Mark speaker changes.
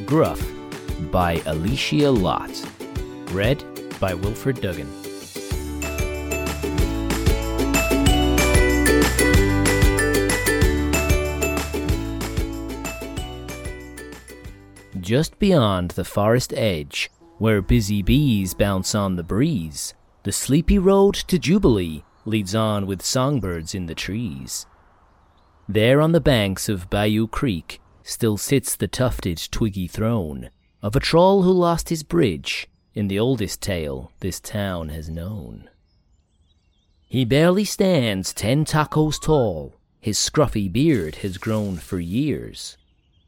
Speaker 1: Gruff by Alicia Lott. Read by Wilfred Duggan. Just beyond the forest edge, where busy bees bounce on the breeze, the sleepy road to Jubilee leads on with songbirds in the trees. There on the banks of Bayou Creek still sits the tufted twiggy throne of a troll who lost his bridge in the oldest tale this town has known. He barely stands 10 tacos tall, his scruffy beard has grown for years,